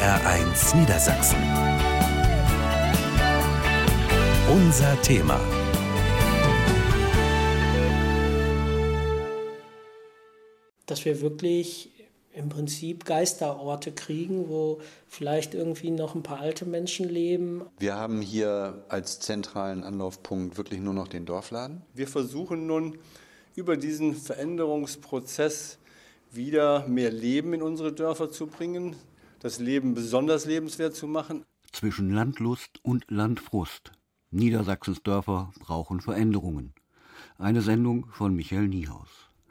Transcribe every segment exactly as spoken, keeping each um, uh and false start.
R eins Niedersachsen. Unser Thema. Dass wir wirklich im Prinzip Geisterorte kriegen, wo vielleicht irgendwie noch ein paar alte Menschen leben. Wir haben hier als zentralen Anlaufpunkt wirklich nur noch den Dorfladen. Wir versuchen nun über diesen Veränderungsprozess wieder mehr Leben in unsere Dörfer zu bringen, das Leben besonders lebenswert zu machen. Zwischen Landlust und Landfrust. Niedersachsens Dörfer brauchen Veränderungen. Eine Sendung von Michael Niehaus.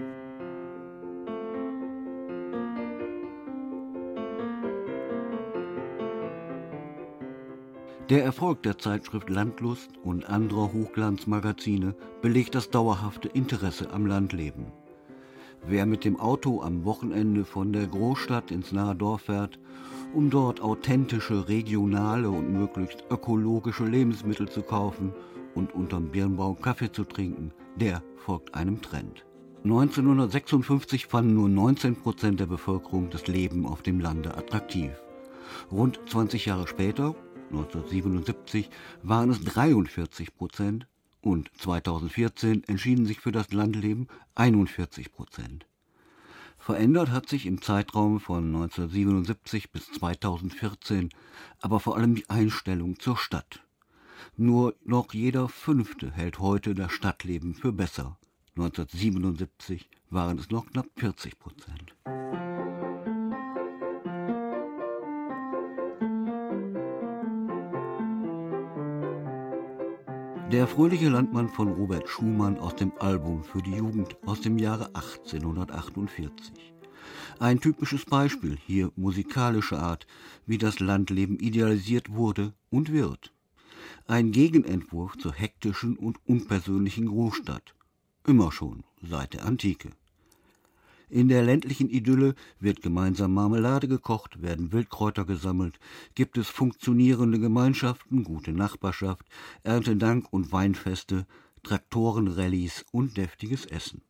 Der Erfolg der Zeitschrift Landlust und anderer Hochglanzmagazine belegt das dauerhafte Interesse am Landleben. Wer mit dem Auto am Wochenende von der Großstadt ins nahe Dorf fährt, um dort authentische, regionale und möglichst ökologische Lebensmittel zu kaufen und unterm Birnbaum Kaffee zu trinken, der folgt einem Trend. neunzehnhundertsechsundfünfzig fanden nur neunzehn Prozent der Bevölkerung das Leben auf dem Lande attraktiv. Rund zwanzig Jahre später, neunzehnhundertsiebenundsiebzig, waren es dreiundvierzig Prozent und zweitausendvierzehn entschieden sich für das Landleben einundvierzig Prozent. Verändert hat sich im Zeitraum von neunzehnhundertsiebenundsiebzig bis zweitausendvierzehn aber vor allem die Einstellung zur Stadt. Nur noch jeder Fünfte hält heute das Stadtleben für besser. neunzehnhundertsiebenundsiebzig waren es noch knapp vierzig Prozent. Der fröhliche Landmann von Robert Schumann aus dem Album für die Jugend aus dem Jahre achtzehnhundertachtundvierzig. Ein typisches Beispiel, hier musikalischer Art, wie das Landleben idealisiert wurde und wird. Ein Gegenentwurf zur hektischen und unpersönlichen Großstadt. Immer schon, seit der Antike. In der ländlichen Idylle wird gemeinsam Marmelade gekocht, werden Wildkräuter gesammelt, gibt es funktionierende Gemeinschaften, gute Nachbarschaft, Erntedank und Weinfeste, Traktorenrallyes und deftiges Essen.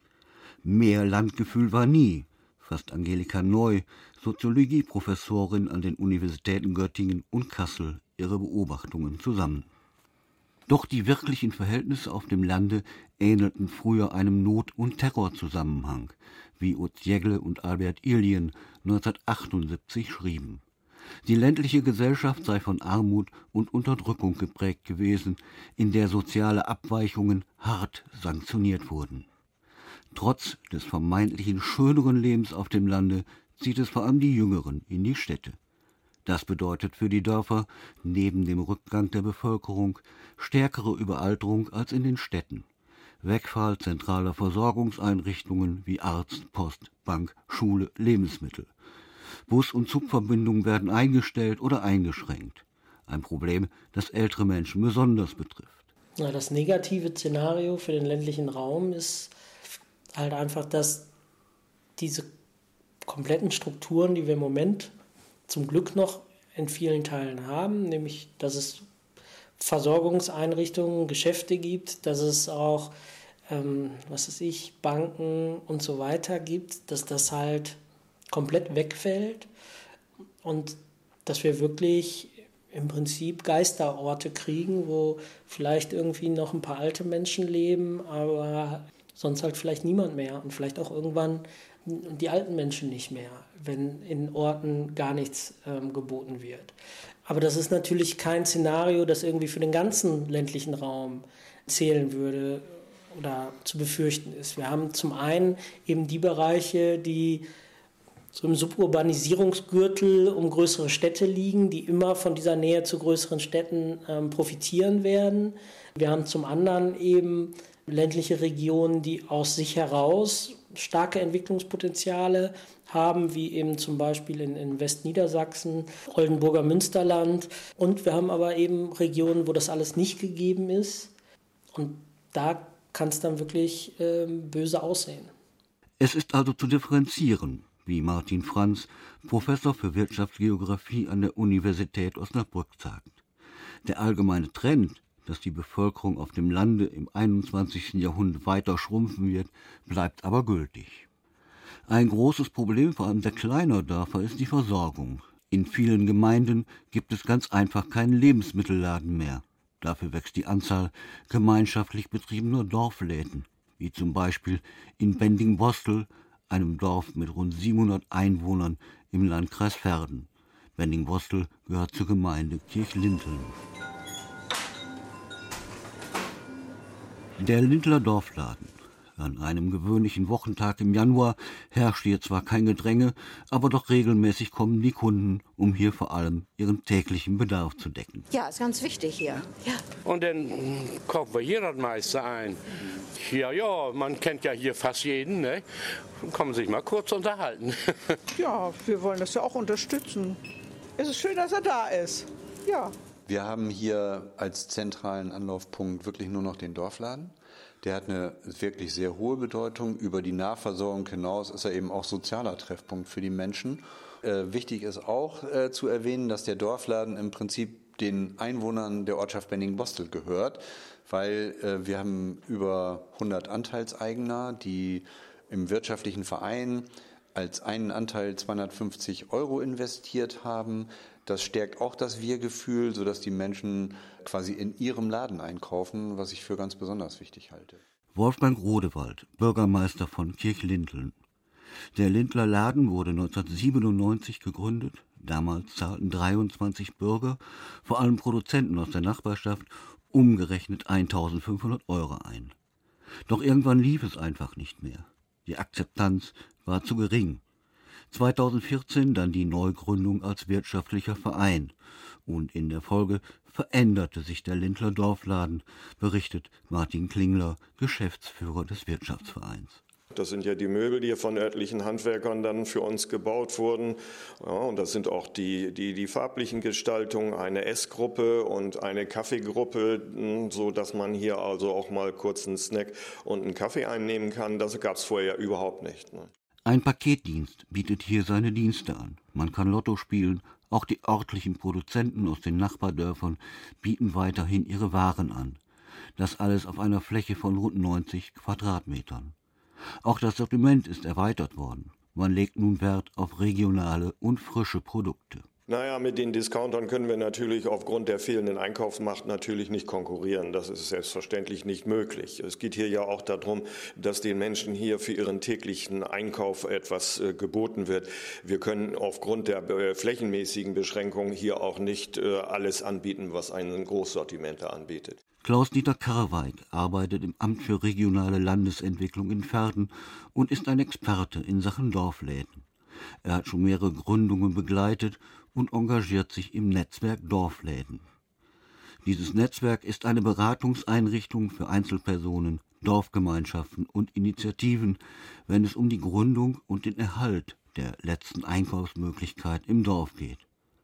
Mehr Landgefühl war nie, fasst Angelika Neu, Soziologieprofessorin an den Universitäten Göttingen und Kassel, ihre Beobachtungen zusammen. Doch die wirklichen Verhältnisse auf dem Lande ähnelten früher einem Not- und Terrorzusammenhang, wie Oziegle und Albert Iljen neunzehnhundertachtundsiebzig schrieben. Die ländliche Gesellschaft sei von Armut und Unterdrückung geprägt gewesen, in der soziale Abweichungen hart sanktioniert wurden. Trotz des vermeintlichen schöneren Lebens auf dem Lande zieht es vor allem die Jüngeren in die Städte. Das bedeutet für die Dörfer neben dem Rückgang der Bevölkerung stärkere Überalterung als in den Städten. Wegfall zentraler Versorgungseinrichtungen wie Arzt, Post, Bank, Schule, Lebensmittel. Bus- und Zugverbindungen werden eingestellt oder eingeschränkt. Ein Problem, das ältere Menschen besonders betrifft. Ja, das negative Szenario für den ländlichen Raum ist halt einfach, dass diese kompletten Strukturen, die wir im Moment zum Glück noch in vielen Teilen haben, nämlich dass es Versorgungseinrichtungen, Geschäfte gibt, dass es auch, ähm, was weiß ich, Banken und so weiter gibt, dass das halt komplett wegfällt und dass wir wirklich im Prinzip Geisterorte kriegen, wo vielleicht irgendwie noch ein paar alte Menschen leben, aber sonst halt vielleicht niemand mehr und vielleicht auch irgendwann die alten Menschen nicht mehr, wenn in Orten gar nichts ähm, geboten wird. Aber das ist natürlich kein Szenario, das irgendwie für den ganzen ländlichen Raum zählen würde oder zu befürchten ist. Wir haben zum einen eben die Bereiche, die so im Suburbanisierungsgürtel um größere Städte liegen, die immer von dieser Nähe zu größeren Städten ähm, profitieren werden. Wir haben zum anderen eben ländliche Regionen, die aus sich heraus starke Entwicklungspotenziale haben, wie eben zum Beispiel in, in Westniedersachsen, Oldenburger Münsterland. Und wir haben aber eben Regionen, wo das alles nicht gegeben ist. Und da kann es dann wirklich äh, böse aussehen. Es ist also zu differenzieren, wie Martin Franz, Professor für Wirtschaftsgeographie an der Universität Osnabrück sagt. Der allgemeine Trend, dass die Bevölkerung auf dem Lande im einundzwanzigsten Jahrhundert weiter schrumpfen wird, bleibt aber gültig. Ein großes Problem vor allem der kleinen Dörfer ist die Versorgung. In vielen Gemeinden gibt es ganz einfach keinen Lebensmittelladen mehr. Dafür wächst die Anzahl gemeinschaftlich betriebener Dorfläden, wie zum Beispiel in Bending-Bostel, einem Dorf mit rund siebenhundert Einwohnern im Landkreis Verden. Bending-Bostel gehört zur Gemeinde Kirchlinteln. Der Lindler Dorfladen. An einem gewöhnlichen Wochentag im Januar herrscht hier zwar kein Gedränge, aber doch regelmäßig kommen die Kunden, um hier vor allem ihren täglichen Bedarf zu decken. Ja, ist ganz wichtig hier. Ja. Und dann kaufen wir hier das meiste ein. Ja, ja, man kennt ja hier fast jeden, ne? Kann man sich mal kurz unterhalten. Ja, wir wollen das ja auch unterstützen. Es ist schön, dass er da ist. Ja. Wir haben hier als zentralen Anlaufpunkt wirklich nur noch den Dorfladen. Der hat eine wirklich sehr hohe Bedeutung. Über die Nahversorgung hinaus ist er eben auch sozialer Treffpunkt für die Menschen. Äh, wichtig ist auch äh, zu erwähnen, dass der Dorfladen im Prinzip den Einwohnern der Ortschaft Bending-Bostel gehört, weil äh, wir haben über hundert Anteilseigner, die im wirtschaftlichen Verein als einen Anteil zweihundertfünfzig Euro investiert haben. Das stärkt auch das Wir-Gefühl, sodass die Menschen quasi in ihrem Laden einkaufen, was ich für ganz besonders wichtig halte. Wolfgang Rodewald, Bürgermeister von Kirchlinteln. Der Lindler Laden wurde neunzehnhundertsiebenundneunzig gegründet. Damals zahlten dreiundzwanzig Bürger, vor allem Produzenten aus der Nachbarschaft, umgerechnet eintausendfünfhundert Euro ein. Doch irgendwann lief es einfach nicht mehr. Die Akzeptanz war zu gering. zweitausendvierzehn dann die Neugründung als wirtschaftlicher Verein. Und in der Folge veränderte sich der Lindler Dorfladen, berichtet Martin Klingler, Geschäftsführer des Wirtschaftsvereins. Das sind ja die Möbel, die von örtlichen Handwerkern dann für uns gebaut wurden. Ja, und das sind auch die, die, die farblichen Gestaltungen, eine Essgruppe und eine Kaffeegruppe, so dass man hier also auch mal kurz einen Snack und einen Kaffee einnehmen kann. Das gab es vorher überhaupt nicht. Ne? Ein Paketdienst bietet hier seine Dienste an. Man kann Lotto spielen, auch die örtlichen Produzenten aus den Nachbardörfern bieten weiterhin ihre Waren an. Das alles auf einer Fläche von rund neunzig Quadratmetern. Auch das Sortiment ist erweitert worden. Man legt nun Wert auf regionale und frische Produkte. Naja, mit den Discountern können wir natürlich aufgrund der fehlenden Einkaufsmacht natürlich nicht konkurrieren. Das ist selbstverständlich nicht möglich. Es geht hier ja auch darum, dass den Menschen hier für ihren täglichen Einkauf etwas äh, geboten wird. Wir können aufgrund der äh, flächenmäßigen Beschränkungen hier auch nicht äh, alles anbieten, was ein Großsortiment anbietet. Klaus-Dieter Karweig arbeitet im Amt für regionale Landesentwicklung in Verden und ist ein Experte in Sachen Dorfläden. Er hat schon mehrere Gründungen begleitet und engagiert sich im Netzwerk Dorfläden. Dieses Netzwerk ist eine Beratungseinrichtung für Einzelpersonen, Dorfgemeinschaften und Initiativen, wenn es um die Gründung und den Erhalt der letzten Einkaufsmöglichkeit im Dorf geht.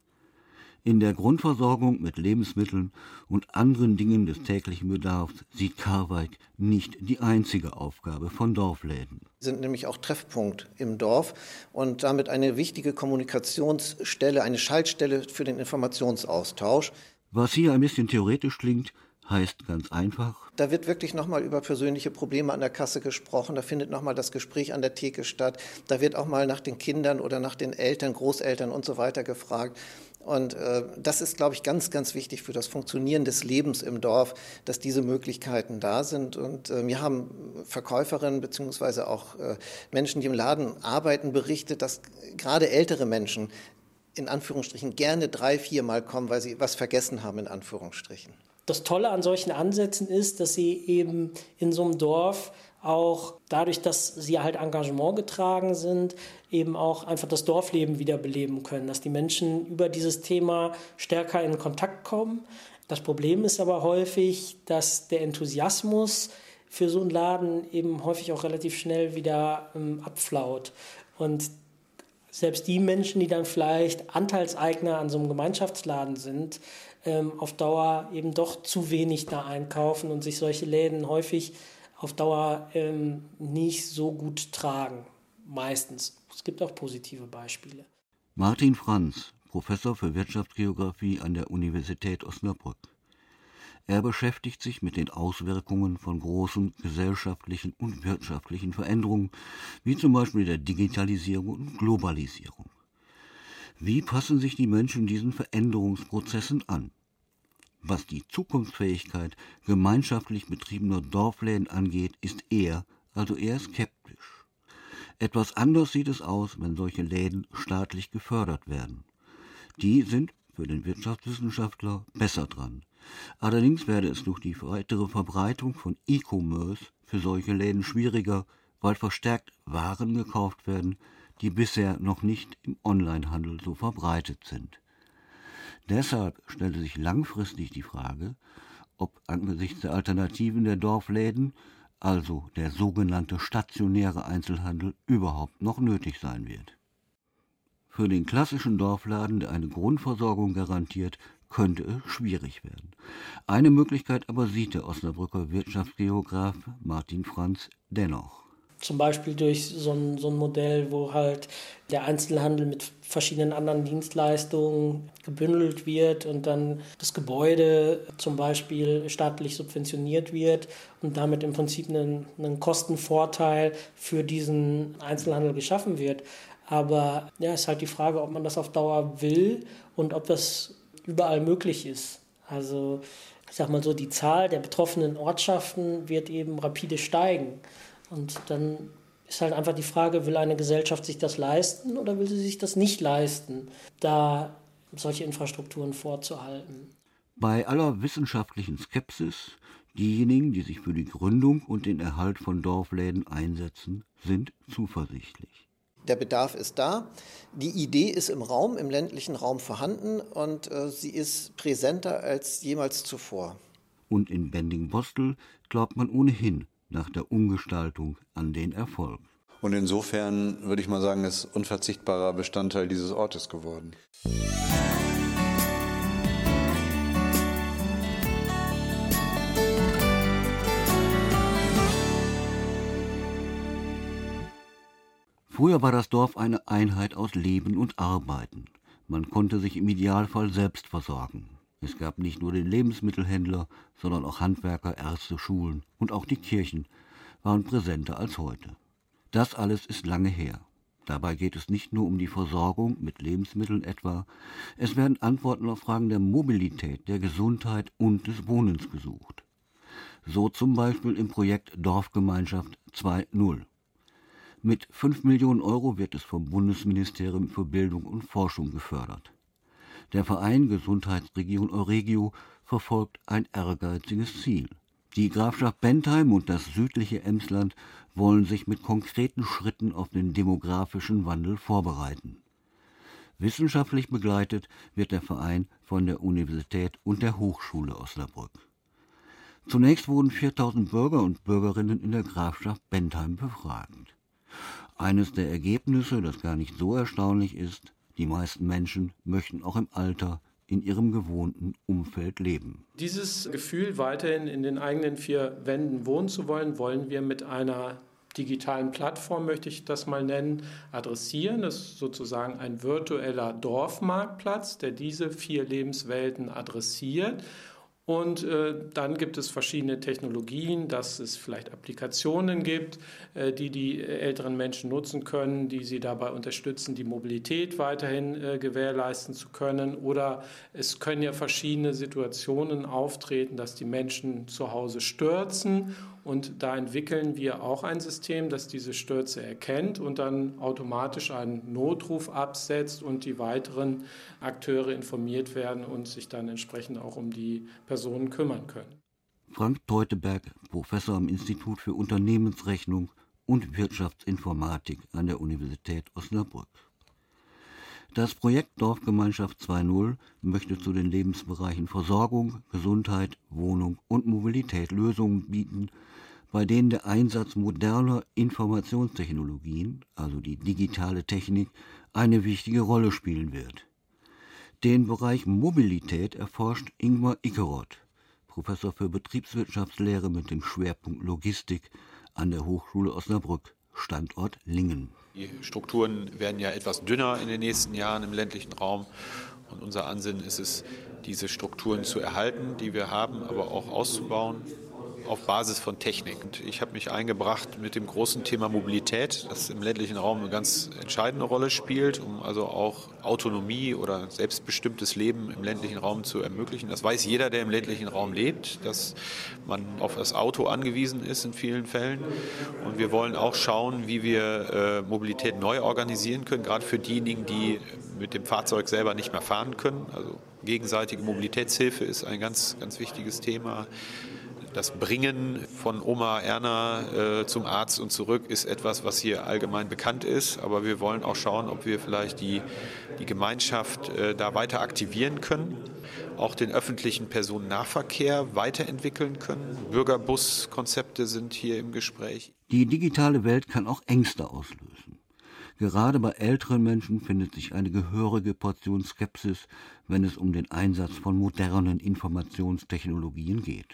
In der Grundversorgung mit Lebensmitteln und anderen Dingen des täglichen Bedarfs sieht Karweig nicht die einzige Aufgabe von Dorfläden. Sie sind nämlich auch Treffpunkt im Dorf und damit eine wichtige Kommunikationsstelle, eine Schaltstelle für den Informationsaustausch. Was hier ein bisschen theoretisch klingt, heißt ganz einfach: Da wird wirklich nochmal über persönliche Probleme an der Kasse gesprochen, da findet nochmal das Gespräch an der Theke statt, da wird auch mal nach den Kindern oder nach den Eltern, Großeltern und so weiter gefragt. Und äh, das ist, glaube ich, ganz, ganz wichtig für das Funktionieren des Lebens im Dorf, dass diese Möglichkeiten da sind. Und äh, mir haben Verkäuferinnen beziehungsweise auch äh, Menschen, die im Laden arbeiten, berichtet, dass gerade ältere Menschen in Anführungsstrichen gerne drei, vier Mal kommen, weil sie was vergessen haben, in Anführungsstrichen. Das Tolle an solchen Ansätzen ist, dass sie eben in so einem Dorf auch dadurch, dass sie halt Engagement getragen sind, eben auch einfach das Dorfleben wiederbeleben können, dass die Menschen über dieses Thema stärker in Kontakt kommen. Das Problem ist aber häufig, dass der Enthusiasmus für so einen Laden eben häufig auch relativ schnell wieder ähm, abflaut. Und selbst die Menschen, die dann vielleicht Anteilseigner an so einem Gemeinschaftsladen sind, ähm, auf Dauer eben doch zu wenig da einkaufen und sich solche Läden häufig auf Dauer ähm, nicht so gut tragen, meistens. Es gibt auch positive Beispiele. Martin Franz, Professor für Wirtschaftsgeografie an der Universität Osnabrück. Er beschäftigt sich mit den Auswirkungen von großen gesellschaftlichen und wirtschaftlichen Veränderungen, wie zum Beispiel der Digitalisierung und Globalisierung. Wie passen sich die Menschen diesen Veränderungsprozessen an? Was die Zukunftsfähigkeit gemeinschaftlich betriebener Dorfläden angeht, ist er also eher skeptisch. Etwas anders sieht es aus, wenn solche Läden staatlich gefördert werden. Die sind für den Wirtschaftswissenschaftler besser dran. Allerdings werde es durch die weitere Verbreitung von E-Commerce für solche Läden schwieriger, weil verstärkt Waren gekauft werden, die bisher noch nicht im Onlinehandel so verbreitet sind. Deshalb stellte sich langfristig die Frage, ob angesichts der Alternativen der Dorfläden, also der sogenannte stationäre Einzelhandel, überhaupt noch nötig sein wird. Für den klassischen Dorfladen, der eine Grundversorgung garantiert, könnte es schwierig werden. Eine Möglichkeit aber sieht der Osnabrücker Wirtschaftsgeograf Martin Franz dennoch. Zum Beispiel durch so ein, so ein Modell, wo halt der Einzelhandel mit verschiedenen anderen Dienstleistungen gebündelt wird und dann das Gebäude zum Beispiel staatlich subventioniert wird und damit im Prinzip einen, einen Kostenvorteil für diesen Einzelhandel geschaffen wird. Aber ja, ist halt die Frage, ob man das auf Dauer will und ob das überall möglich ist. Also ich sag mal so, die Zahl der betroffenen Ortschaften wird eben rapide steigen. Und dann ist halt einfach die Frage, will eine Gesellschaft sich das leisten oder will sie sich das nicht leisten, da solche Infrastrukturen vorzuhalten. Bei aller wissenschaftlichen Skepsis, diejenigen, die sich für die Gründung und den Erhalt von Dorfläden einsetzen, sind zuversichtlich. Der Bedarf ist da. Die Idee ist im Raum, im ländlichen Raum vorhanden und äh, sie ist präsenter als jemals zuvor. Und in Bending-Bostel glaubt man ohnehin nach der Umgestaltung an den Erfolg. Und insofern würde ich mal sagen, ist unverzichtbarer Bestandteil dieses Ortes geworden. Früher war das Dorf eine Einheit aus Leben und Arbeiten. Man konnte sich im Idealfall selbst versorgen. Es gab nicht nur den Lebensmittelhändler, sondern auch Handwerker, Ärzte, Schulen und auch die Kirchen waren präsenter als heute. Das alles ist lange her. Dabei geht es nicht nur um die Versorgung mit Lebensmitteln etwa, es werden Antworten auf Fragen der Mobilität, der Gesundheit und des Wohnens gesucht. So zum Beispiel im Projekt Dorfgemeinschaft zwei Punkt null. Mit fünf Millionen Euro wird es vom Bundesministerium für Bildung und Forschung gefördert. Der Verein Gesundheitsregion Euregio verfolgt ein ehrgeiziges Ziel. Die Grafschaft Bentheim und das südliche Emsland wollen sich mit konkreten Schritten auf den demografischen Wandel vorbereiten. Wissenschaftlich begleitet wird der Verein von der Universität und der Hochschule Osnabrück. Zunächst wurden viertausend Bürger und Bürgerinnen in der Grafschaft Bentheim befragt. Eines der Ergebnisse, das gar nicht so erstaunlich ist, die meisten Menschen möchten auch im Alter in ihrem gewohnten Umfeld leben. Dieses Gefühl, weiterhin in den eigenen vier Wänden wohnen zu wollen, wollen wir mit einer digitalen Plattform, möchte ich das mal nennen, adressieren. Das ist sozusagen ein virtueller Dorfmarktplatz, der diese vier Lebenswelten adressiert. Und äh, dann gibt es verschiedene Technologien, dass es vielleicht Applikationen gibt, äh, die die älteren Menschen nutzen können, die sie dabei unterstützen, die Mobilität weiterhin äh, gewährleisten zu können. Oder es können ja verschiedene Situationen auftreten, dass die Menschen zu Hause stürzen. Und da entwickeln wir auch ein System, das diese Stürze erkennt und dann automatisch einen Notruf absetzt und die weiteren Akteure informiert werden und sich dann entsprechend auch um die Personen kümmern können. Frank Teuteberg, Professor am Institut für Unternehmensrechnung und Wirtschaftsinformatik an der Universität Osnabrück. Das Projekt Dorfgemeinschaft zwei Punkt null möchte zu den Lebensbereichen Versorgung, Gesundheit, Wohnung und Mobilität Lösungen bieten, bei denen der Einsatz moderner Informationstechnologien, also die digitale Technik, eine wichtige Rolle spielen wird. Den Bereich Mobilität erforscht Ingmar Ickeroth, Professor für Betriebswirtschaftslehre mit dem Schwerpunkt Logistik an der Hochschule Osnabrück, Standort Lingen. Die Strukturen werden ja etwas dünner in den nächsten Jahren im ländlichen Raum. Und unser Ansinnen ist es, diese Strukturen zu erhalten, die wir haben, aber auch auszubauen, auf Basis von Technik. Und ich habe mich eingebracht mit dem großen Thema Mobilität, das im ländlichen Raum eine ganz entscheidende Rolle spielt, um also auch Autonomie oder selbstbestimmtes Leben im ländlichen Raum zu ermöglichen. Das weiß jeder, der im ländlichen Raum lebt, dass man auf das Auto angewiesen ist in vielen Fällen. Und wir wollen auch schauen, wie wir äh, Mobilität neu organisieren können, gerade für diejenigen, die mit dem Fahrzeug selber nicht mehr fahren können. Also gegenseitige Mobilitätshilfe ist ein ganz, ganz wichtiges Thema. Das Bringen von Oma Erna äh, zum Arzt und zurück ist etwas, was hier allgemein bekannt ist. Aber wir wollen auch schauen, ob wir vielleicht die, die Gemeinschaft äh, da weiter aktivieren können, auch den öffentlichen Personennahverkehr weiterentwickeln können. Bürgerbuskonzepte sind hier im Gespräch. Die digitale Welt kann auch Ängste auslösen. Gerade bei älteren Menschen findet sich eine gehörige Portion Skepsis, wenn es um den Einsatz von modernen Informationstechnologien geht.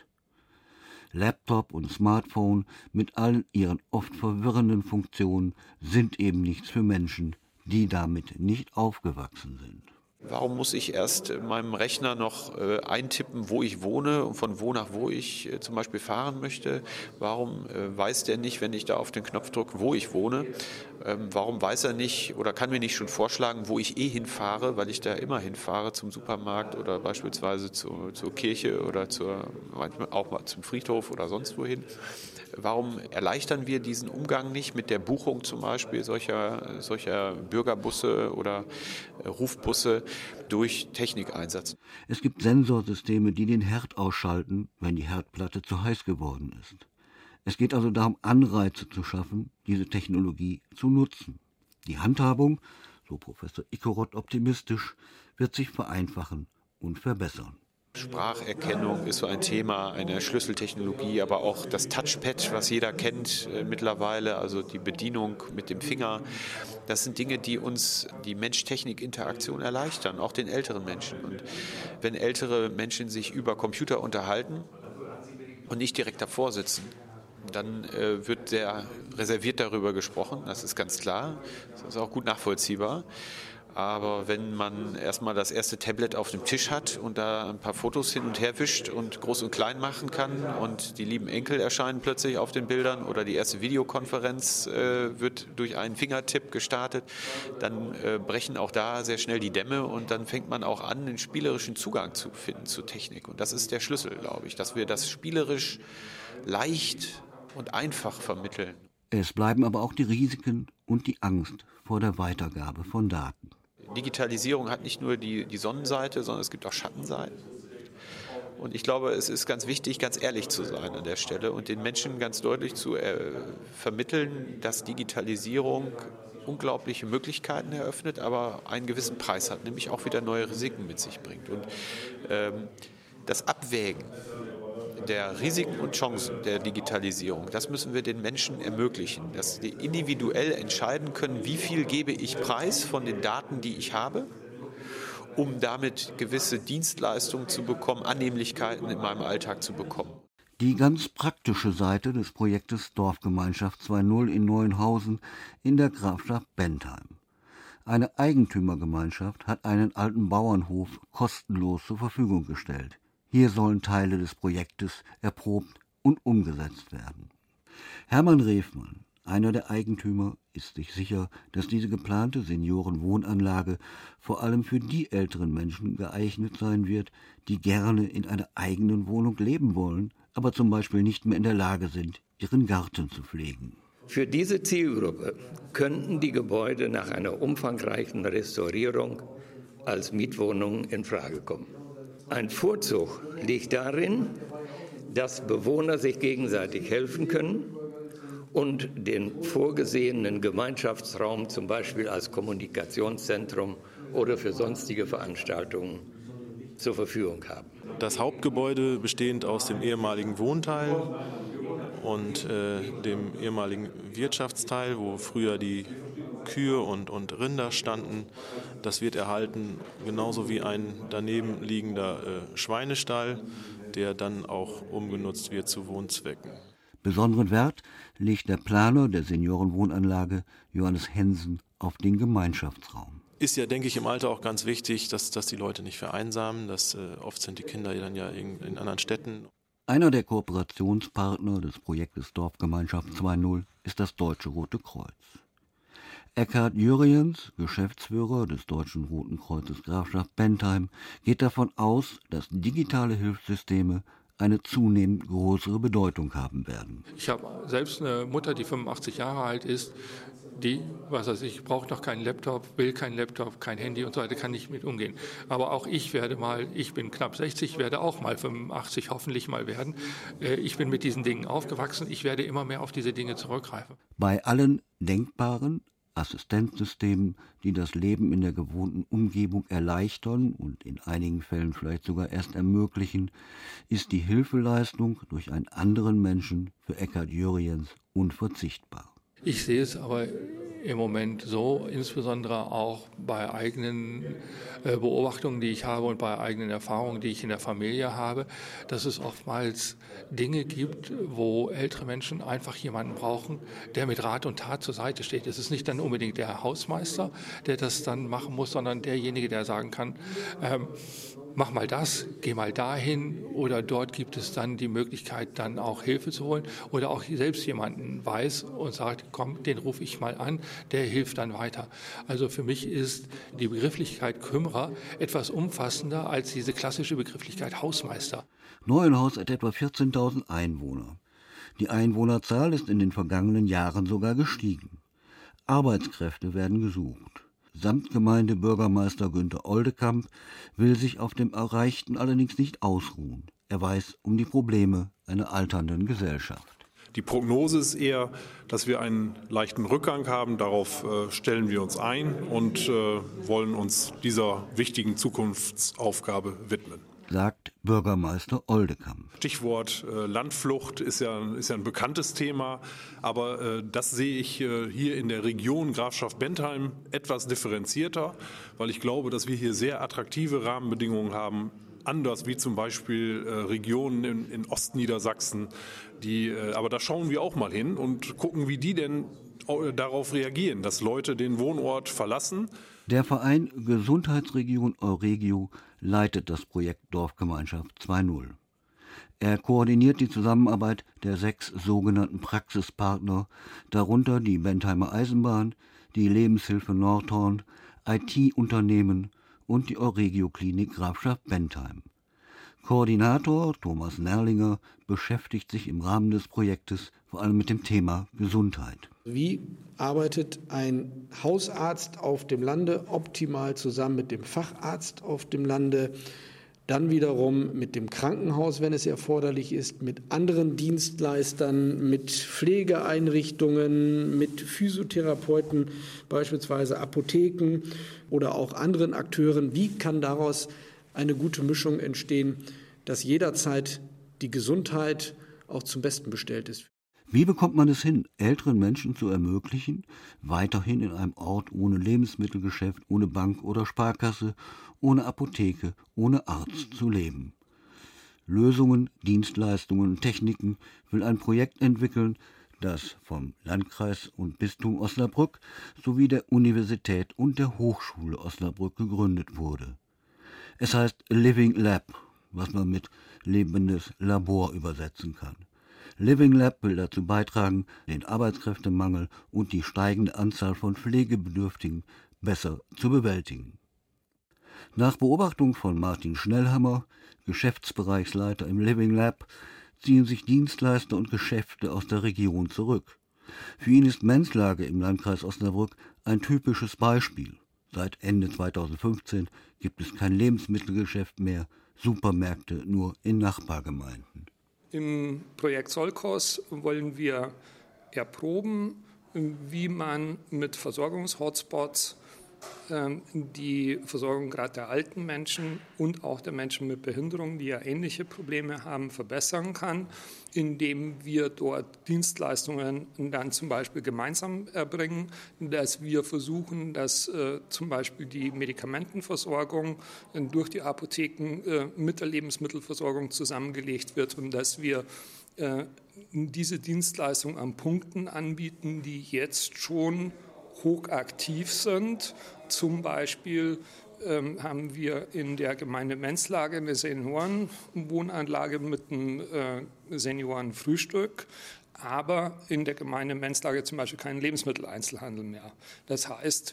Laptop und Smartphone mit allen ihren oft verwirrenden Funktionen sind eben nichts für Menschen, die damit nicht aufgewachsen sind. Warum muss ich erst in meinem Rechner noch äh, eintippen, wo ich wohne und von wo nach wo ich äh, zum Beispiel fahren möchte? Warum äh, weiß der nicht, wenn ich da auf den Knopf drücke, wo ich wohne? Ähm, warum weiß er nicht oder kann mir nicht schon vorschlagen, wo ich eh hinfahre, weil ich da immer hinfahre zum Supermarkt oder beispielsweise zu, zur Kirche oder zur, manchmal auch mal zum Friedhof oder sonst wohin? Warum erleichtern wir diesen Umgang nicht mit der Buchung zum Beispiel solcher, solcher Bürgerbusse oder Rufbusse durch Technikeinsatz? Es gibt Sensorsysteme, die den Herd ausschalten, wenn die Herdplatte zu heiß geworden ist. Es geht also darum, Anreize zu schaffen, diese Technologie zu nutzen. Die Handhabung, so Professor Ickeroth optimistisch, wird sich vereinfachen und verbessern. Spracherkennung ist so ein Thema, eine Schlüsseltechnologie, aber auch das Touchpad, was jeder kennt äh, mittlerweile, also die Bedienung mit dem Finger. Das sind Dinge, die uns die Mensch-Technik-Interaktion erleichtern, auch den älteren Menschen. Und wenn ältere Menschen sich über Computer unterhalten und nicht direkt davor sitzen, dann äh, wird sehr reserviert darüber gesprochen, das ist ganz klar, das ist auch gut nachvollziehbar. Aber wenn man erstmal das erste Tablet auf dem Tisch hat und da ein paar Fotos hin und her wischt und groß und klein machen kann und die lieben Enkel erscheinen plötzlich auf den Bildern oder die erste Videokonferenz äh, wird durch einen Fingertipp gestartet, dann äh, brechen auch da sehr schnell die Dämme und dann fängt man auch an, einen spielerischen Zugang zu finden zu Technik. Und das ist der Schlüssel, glaube ich, dass wir das spielerisch leicht und einfach vermitteln. Es bleiben aber auch die Risiken und die Angst vor der Weitergabe von Daten. Digitalisierung hat nicht nur die, die Sonnenseite, sondern es gibt auch Schattenseiten. Und ich glaube, es ist ganz wichtig, ganz ehrlich zu sein an der Stelle und den Menschen ganz deutlich zu äh, vermitteln, dass Digitalisierung unglaubliche Möglichkeiten eröffnet, aber einen gewissen Preis hat, nämlich auch wieder neue Risiken mit sich bringt. Und ähm, das Abwägen der Risiken und Chancen der Digitalisierung, das müssen wir den Menschen ermöglichen, dass sie individuell entscheiden können, wie viel gebe ich preis von den Daten, die ich habe, um damit gewisse Dienstleistungen zu bekommen, Annehmlichkeiten in meinem Alltag zu bekommen. Die ganz praktische Seite des Projektes Dorfgemeinschaft zwei Punkt null in Neuenhausen in der Grafschaft Bentheim. Eine Eigentümergemeinschaft hat einen alten Bauernhof kostenlos zur Verfügung gestellt. Hier sollen Teile des Projektes erprobt und umgesetzt werden. Hermann Refmann, einer der Eigentümer, ist sich sicher, dass diese geplante Seniorenwohnanlage vor allem für die älteren Menschen geeignet sein wird, die gerne in einer eigenen Wohnung leben wollen, aber zum Beispiel nicht mehr in der Lage sind, ihren Garten zu pflegen. Für diese Zielgruppe könnten die Gebäude nach einer umfangreichen Restaurierung als Mietwohnungen in Frage kommen. Ein Vorzug liegt darin, dass Bewohner sich gegenseitig helfen können und den vorgesehenen Gemeinschaftsraum zum Beispiel als Kommunikationszentrum oder für sonstige Veranstaltungen zur Verfügung haben. Das Hauptgebäude bestehend aus dem ehemaligen Wohnteil und äh, dem ehemaligen Wirtschaftsteil, wo früher die Kühe und, und Rinder standen, das wird erhalten, genauso wie ein daneben liegender äh, Schweinestall, der dann auch umgenutzt wird zu Wohnzwecken. Besonderen Wert legt der Planer der Seniorenwohnanlage Johannes Hensen auf den Gemeinschaftsraum. Ist ja, denke ich, im Alter auch ganz wichtig, dass, dass die Leute nicht vereinsamen. Dass, äh, oft sind die Kinder dann ja in, in anderen Städten. Einer der Kooperationspartner des Projektes Dorfgemeinschaft zwei Punkt null ist das Deutsche Rote Kreuz. Eckhard Jürjens, Geschäftsführer des Deutschen Roten Kreuzes Grafschaft Bentheim, geht davon aus, dass digitale Hilfssysteme eine zunehmend größere Bedeutung haben werden. Ich habe selbst eine Mutter, die fünfundachtzig Jahre alt ist, die, was weiß ich, braucht noch keinen Laptop, will keinen Laptop, kein Handy und so weiter, kann nicht mit umgehen. Aber auch ich werde mal, ich bin knapp sechzig, werde auch mal fünfundachtzig hoffentlich mal werden. Ich bin mit diesen Dingen aufgewachsen, ich werde immer mehr auf diese Dinge zurückgreifen. Bei allen denkbaren Assistenzsystemen, die das Leben in der gewohnten Umgebung erleichtern und in einigen Fällen vielleicht sogar erst ermöglichen, ist die Hilfeleistung durch einen anderen Menschen für Eckhard Jürjens unverzichtbar. Ich sehe es aber im Moment so, insbesondere auch bei eigenen äh, Beobachtungen, die ich habe und bei eigenen Erfahrungen, die ich in der Familie habe, dass es oftmals Dinge gibt, wo ältere Menschen einfach jemanden brauchen, der mit Rat und Tat zur Seite steht. Es ist nicht dann unbedingt der Hausmeister, der das dann machen muss, sondern derjenige, der sagen kann, ähm, mach mal das, geh mal dahin, oder dort gibt es dann die Möglichkeit, dann auch Hilfe zu holen oder auch selbst jemanden weiß und sagt, komm, den rufe ich mal an, der hilft dann weiter. Also für mich ist die Begrifflichkeit Kümmerer etwas umfassender als diese klassische Begrifflichkeit Hausmeister. Neuenhaus hat etwa vierzehntausend Einwohner. Die Einwohnerzahl ist in den vergangenen Jahren sogar gestiegen. Arbeitskräfte werden gesucht. Samtgemeindebürgermeister Günter Oldekamp will sich auf dem Erreichten allerdings nicht ausruhen. Er weiß um die Probleme einer alternden Gesellschaft. Die Prognose ist eher, dass wir einen leichten Rückgang haben. Darauf äh, stellen wir uns ein und äh, wollen uns dieser wichtigen Zukunftsaufgabe widmen, sagt Bürgermeister Oldekamp. Stichwort äh, Landflucht ist ja, ist ja ein bekanntes Thema, aber äh, das sehe ich äh, hier in der Region Grafschaft Bentheim etwas differenzierter, weil ich glaube, dass wir hier sehr attraktive Rahmenbedingungen haben, anders wie zum Beispiel äh, Regionen in, in Ostniedersachsen. Die, äh, aber da schauen wir auch mal hin und gucken, wie die denn äh, darauf reagieren, dass Leute den Wohnort verlassen. Der Verein Gesundheitsregion Euregio leitet das Projekt Dorfgemeinschaft zwei Punkt null. Er koordiniert die Zusammenarbeit der sechs sogenannten Praxispartner, darunter die Bentheimer Eisenbahn, die Lebenshilfe Nordhorn, I T-Unternehmen und die Euregio-Klinik Grafschaft Bentheim. Koordinator Thomas Nerlinger beschäftigt sich im Rahmen des Projektes vor allem mit dem Thema Gesundheit. Wie arbeitet ein Hausarzt auf dem Lande optimal zusammen mit dem Facharzt auf dem Lande, dann wiederum mit dem Krankenhaus, wenn es erforderlich ist, mit anderen Dienstleistern, mit Pflegeeinrichtungen, mit Physiotherapeuten, beispielsweise Apotheken oder auch anderen Akteuren. Wie kann daraus eine gute Mischung entstehen, dass jederzeit die Gesundheit auch zum Besten bestellt ist? Wie bekommt man es hin, älteren Menschen zu ermöglichen, weiterhin in einem Ort ohne Lebensmittelgeschäft, ohne Bank oder Sparkasse, ohne Apotheke, ohne Arzt zu leben? Lösungen, Dienstleistungen und Techniken will ein Projekt entwickeln, das vom Landkreis und Bistum Osnabrück sowie der Universität und der Hochschule Osnabrück gegründet wurde. Es heißt Living Lab, was man mit lebendes Labor übersetzen kann. Living Lab will dazu beitragen, den Arbeitskräftemangel und die steigende Anzahl von Pflegebedürftigen besser zu bewältigen. Nach Beobachtung von Martin Schnellhammer, Geschäftsbereichsleiter im Living Lab, ziehen sich Dienstleister und Geschäfte aus der Region zurück. Für ihn ist Menslage im Landkreis Osnabrück ein typisches Beispiel. Seit Ende zweitausendfünfzehn gibt es kein Lebensmittelgeschäft mehr, Supermärkte nur in Nachbargemeinden. Im Projekt Solkos wollen wir erproben, wie man mit Versorgungshotspots die Versorgung gerade der alten Menschen und auch der Menschen mit Behinderung, die ja ähnliche Probleme haben, verbessern kann, indem wir dort Dienstleistungen dann zum Beispiel gemeinsam erbringen, dass wir versuchen, dass äh, zum Beispiel die Medikamentenversorgung äh, durch die Apotheken äh, mit der Lebensmittelversorgung zusammengelegt wird und dass wir äh, diese Dienstleistung an Punkten anbieten, die jetzt schon hochaktiv sind, zum Beispiel ähm, haben wir in der Gemeinde Menzlage eine Seniorenwohnanlage mit einem äh, Seniorenfrühstück, aber in der Gemeinde Menzlage zum Beispiel keinen Lebensmitteleinzelhandel mehr. Das heißt,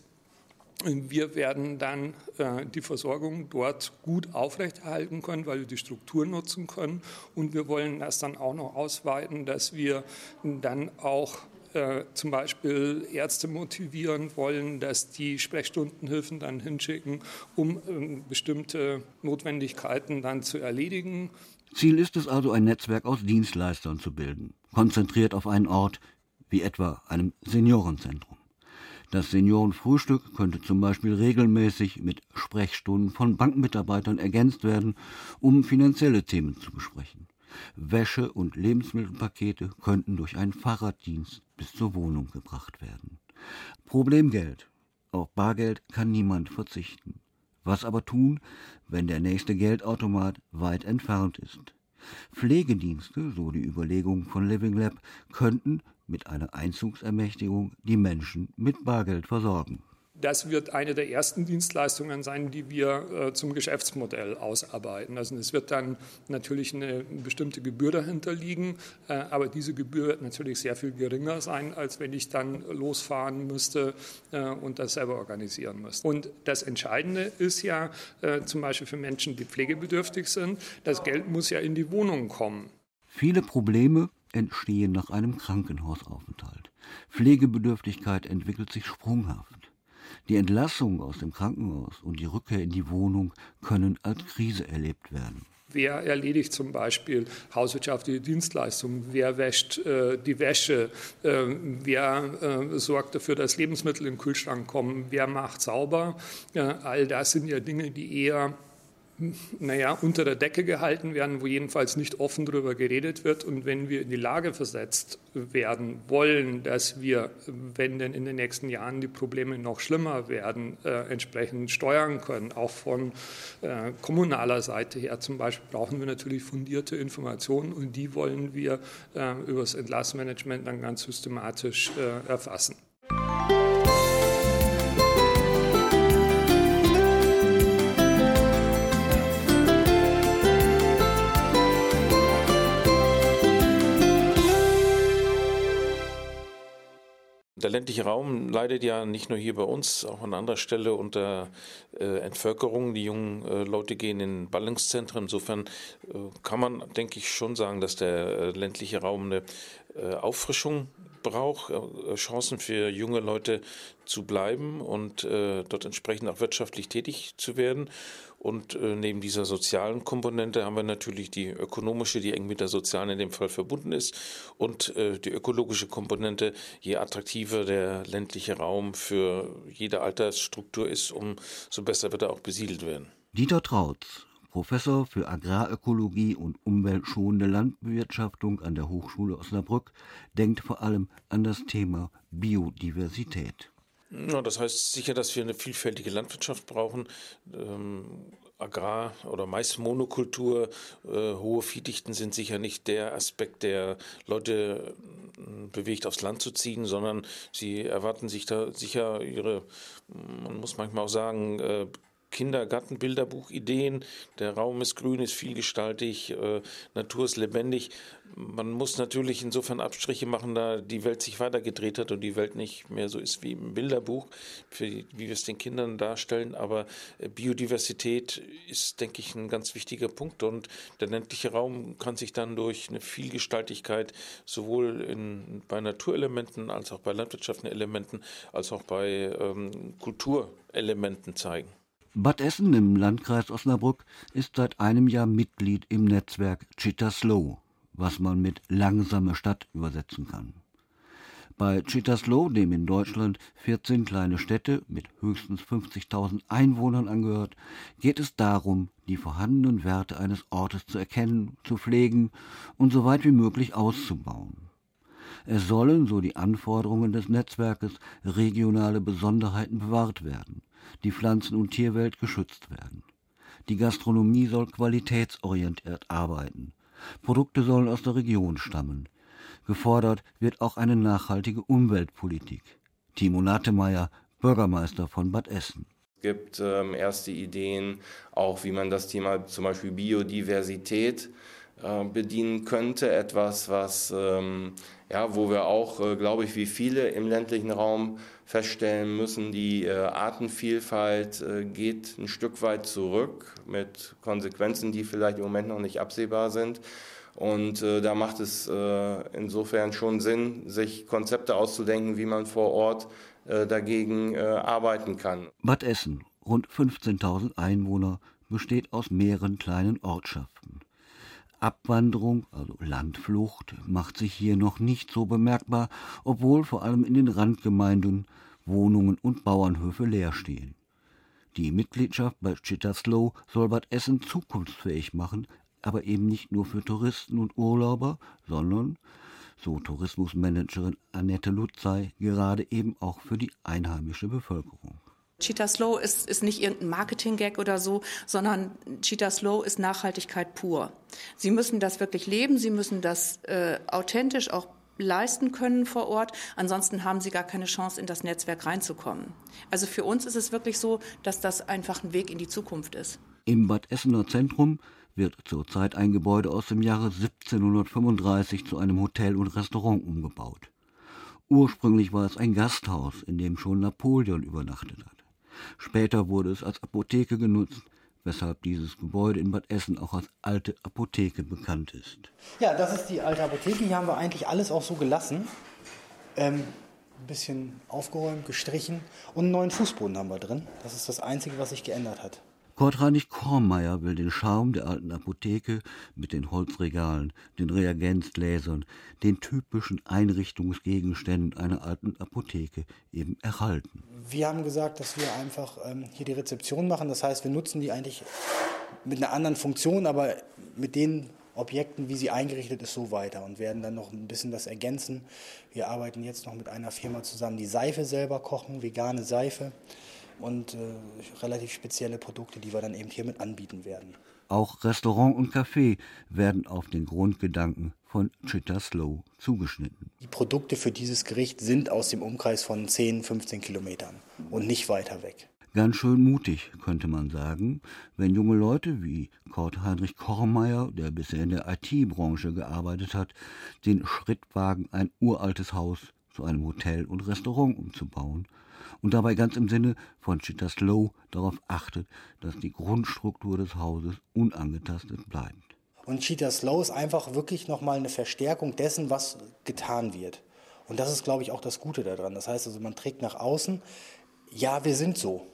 wir werden dann äh, die Versorgung dort gut aufrechterhalten können, weil wir die Struktur nutzen können. Und wir wollen das dann auch noch ausweiten, dass wir dann auch äh, zum Beispiel Ärzte motivieren wollen, dass die Sprechstundenhilfen dann hinschicken, um äh, bestimmte Notwendigkeiten dann zu erledigen. Ziel ist es also, ein Netzwerk aus Dienstleistern zu bilden, konzentriert auf einen Ort wie etwa einem Seniorenzentrum. Das Seniorenfrühstück könnte zum Beispiel regelmäßig mit Sprechstunden von Bankmitarbeitern ergänzt werden, um finanzielle Themen zu besprechen. Wäsche- und Lebensmittelpakete könnten durch einen Fahrraddienst bis zur Wohnung gebracht werden. Problem Geld. Auf Bargeld kann niemand verzichten. Was aber tun, wenn der nächste Geldautomat weit entfernt ist? Pflegedienste, so die Überlegung von Living Lab, könnten mit einer Einzugsermächtigung die Menschen mit Bargeld versorgen. Das wird eine der ersten Dienstleistungen sein, die wir äh, zum Geschäftsmodell ausarbeiten. Also es wird dann natürlich eine bestimmte Gebühr dahinter liegen, äh, aber diese Gebühr wird natürlich sehr viel geringer sein, als wenn ich dann losfahren müsste äh, und das selber organisieren müsste. Und das Entscheidende ist ja äh, zum Beispiel für Menschen, die pflegebedürftig sind, das Geld muss ja in die Wohnung kommen. Viele Probleme entstehen nach einem Krankenhausaufenthalt. Pflegebedürftigkeit entwickelt sich sprunghaft. Die Entlassung aus dem Krankenhaus und die Rückkehr in die Wohnung können als Krise erlebt werden. Wer erledigt zum Beispiel hauswirtschaftliche Dienstleistungen? Wer wäscht äh, die Wäsche? Äh, wer äh, sorgt dafür, dass Lebensmittel in den Kühlschrank kommen? Wer macht sauber? Äh, all das sind ja Dinge, die eher naja, unter der Decke gehalten werden, wo jedenfalls nicht offen darüber geredet wird. Und wenn wir in die Lage versetzt werden wollen, dass wir, wenn denn in den nächsten Jahren die Probleme noch schlimmer werden, äh, entsprechend steuern können, auch von äh, kommunaler Seite her zum Beispiel, brauchen wir natürlich fundierte Informationen und die wollen wir äh, über das Entlassmanagement dann ganz systematisch äh, erfassen. Der ländliche Raum leidet ja nicht nur hier bei uns, auch an anderer Stelle unter äh, Entvölkerung. Die jungen äh, Leute gehen in Ballungszentren. Insofern äh, kann man, denke ich, schon sagen, dass der äh, ländliche Raum eine äh, Auffrischung braucht, äh, Chancen für junge Leute zu bleiben und äh, dort entsprechend auch wirtschaftlich tätig zu werden. Und äh, neben dieser sozialen Komponente haben wir natürlich die ökonomische, die eng mit der sozialen in dem Fall verbunden ist. Und äh, die ökologische Komponente, je attraktiver der ländliche Raum für jede Altersstruktur ist, umso besser wird er auch besiedelt werden. Dieter Trautz, Professor für Agrarökologie und umweltschonende Landbewirtschaftung an der Hochschule Osnabrück, denkt vor allem an das Thema Biodiversität. Ja, das heißt sicher, dass wir eine vielfältige Landwirtschaft brauchen. Ähm, Agrar- oder Mais-Monokultur, äh, hohe Viehdichten sind sicher nicht der Aspekt, der Leute äh, bewegt, aufs Land zu ziehen, sondern sie erwarten sich da sicher ihre, man muss manchmal auch sagen, äh, Kindergarten-Bilderbuch-Ideen. Der Raum ist grün, ist vielgestaltig, äh, Natur ist lebendig. Man muss natürlich insofern Abstriche machen, da die Welt sich weitergedreht hat und die Welt nicht mehr so ist wie im Bilderbuch, für die, wie wir es den Kindern darstellen. Aber äh, Biodiversität ist, denke ich, ein ganz wichtiger Punkt. Und der ländliche Raum kann sich dann durch eine Vielgestaltigkeit sowohl in, bei Naturelementen als auch bei landwirtschaftlichen Elementen als auch bei ähm, Kulturelementen zeigen. Bad Essen im Landkreis Osnabrück ist seit einem Jahr Mitglied im Netzwerk Cheetah Slow, was man mit langsame Stadt übersetzen kann. Bei Cheetah Slow, dem in Deutschland vierzehn kleine Städte mit höchstens fünfzigtausend Einwohnern angehört, geht es darum, die vorhandenen Werte eines Ortes zu erkennen, zu pflegen und so weit wie möglich auszubauen. Es sollen, so die Anforderungen des Netzwerkes, regionale Besonderheiten bewahrt werden, die Pflanzen- und Tierwelt geschützt werden. Die Gastronomie soll qualitätsorientiert arbeiten. Produkte sollen aus der Region stammen. Gefordert wird auch eine nachhaltige Umweltpolitik. Timo Nattemeyer, Bürgermeister von Bad Essen. gibt ähm, erste Ideen, auch wie man das Thema zum Beispiel Biodiversität äh, bedienen könnte. Etwas, was, ähm, ja, wo wir auch, äh, glaube ich, wie viele im ländlichen Raum feststellen müssen, die äh, Artenvielfalt äh, geht ein Stück weit zurück mit Konsequenzen, die vielleicht im Moment noch nicht absehbar sind. Und äh, da macht es äh, insofern schon Sinn, sich Konzepte auszudenken, wie man vor Ort äh, dagegen äh, arbeiten kann. Bad Essen, rund fünfzehntausend Einwohner, besteht aus mehreren kleinen Ortschaften. Abwanderung, also Landflucht, macht sich hier noch nicht so bemerkbar, obwohl vor allem in den Randgemeinden Wohnungen und Bauernhöfe leer stehen. Die Mitgliedschaft bei Chittaslow soll Bad Essen zukunftsfähig machen, aber eben nicht nur für Touristen und Urlauber, sondern, so Tourismusmanagerin Annette Lutzey, gerade eben auch für die einheimische Bevölkerung. Chittaslow ist, ist nicht irgendein Marketing-Gag oder so, sondern Chittaslow ist Nachhaltigkeit pur. Sie müssen das wirklich leben, Sie müssen das äh, authentisch auch leisten können vor Ort. Ansonsten haben Sie gar keine Chance, in das Netzwerk reinzukommen. Also für uns ist es wirklich so, dass das einfach ein Weg in die Zukunft ist. Im Bad Essener Zentrum wird zurzeit ein Gebäude aus dem Jahre siebzehnhundertfünfunddreißig zu einem Hotel und Restaurant umgebaut. Ursprünglich war es ein Gasthaus, in dem schon Napoleon übernachtet hat. Später wurde es als Apotheke genutzt, weshalb dieses Gebäude in Bad Essen auch als alte Apotheke bekannt ist. Ja, das ist die alte Apotheke. Hier haben wir eigentlich alles auch so gelassen. Ähm, ein bisschen aufgeräumt, gestrichen und einen neuen Fußboden haben wir drin. Das ist das Einzige, was sich geändert hat. Kurt Heinrich Kornmeier will den Charme der alten Apotheke mit den Holzregalen, den Reagenzgläsern, den typischen Einrichtungsgegenständen einer alten Apotheke eben erhalten. Wir haben gesagt, dass wir einfach ähm, hier die Rezeption machen. Das heißt, wir nutzen die eigentlich mit einer anderen Funktion, aber mit den Objekten, wie sie eingerichtet ist, so weiter und werden dann noch ein bisschen das ergänzen. Wir arbeiten jetzt noch mit einer Firma zusammen, die Seife selber kochen, vegane Seife. Und äh, relativ spezielle Produkte, die wir dann eben hiermit anbieten werden. Auch Restaurant und Café werden auf den Grundgedanken von Chittaslow zugeschnitten. Die Produkte für dieses Gericht sind aus dem Umkreis von zehn, fünfzehn Kilometern und nicht weiter weg. Ganz schön mutig, könnte man sagen, wenn junge Leute wie Kurt Heinrich Kornmeier, der bisher in der I T-Branche gearbeitet hat, den Schritt wagen, ein uraltes Haus zu einem Hotel und Restaurant umzubauen und dabei ganz im Sinne von Chittaslow darauf achtet, dass die Grundstruktur des Hauses unangetastet bleibt. Und Chittaslow ist einfach wirklich nochmal eine Verstärkung dessen, was getan wird. Und das ist, glaube ich, auch das Gute daran. Das heißt also, man trägt nach außen, ja, wir sind so.